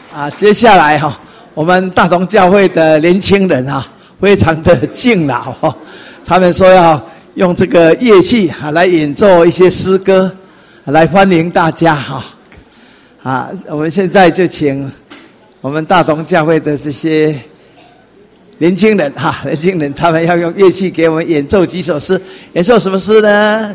接下来我们大同教会的年轻人非常的敬老他们说要用这个乐器来演奏一些诗歌，来欢迎大家我们现在就请我们大同教会的这些年轻人他们要用乐器给我们演奏几首诗，演奏什么诗呢？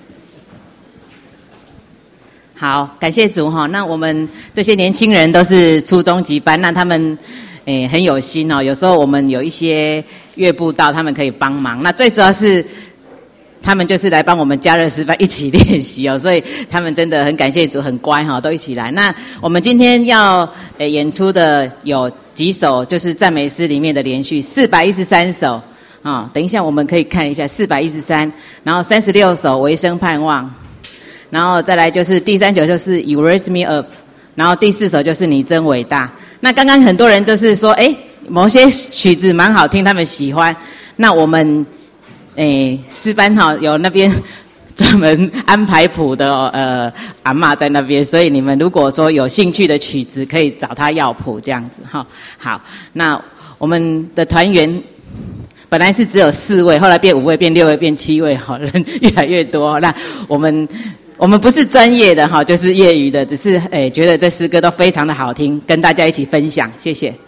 好，感谢主那我们这些年轻人都是初中级班，那他们很有心有时候我们有一些乐步道他们可以帮忙，那最主要是他们就是来帮我们加热诗班一起练习所以他们真的很感谢主，很乖都一起来。那我们今天要演出的有几首就是赞美诗里面的连续413首等一下我们可以看一下413，然后36首唯生盼望，然后再来就是第3首就是 You Raise Me Up， 然后第4首就是你真伟大。那刚刚很多人就是说某些曲子蛮好听，他们喜欢，那我们诗班有那边专门安排谱的阿嬷在那边，所以你们如果说有兴趣的曲子可以找他要谱这样子好，那我们的团员本来是只有4位，后来变5位，变6位，变7位人越来越多。那我们不是专业的就是业余的，只是觉得这诗歌都非常的好听，跟大家一起分享，谢谢。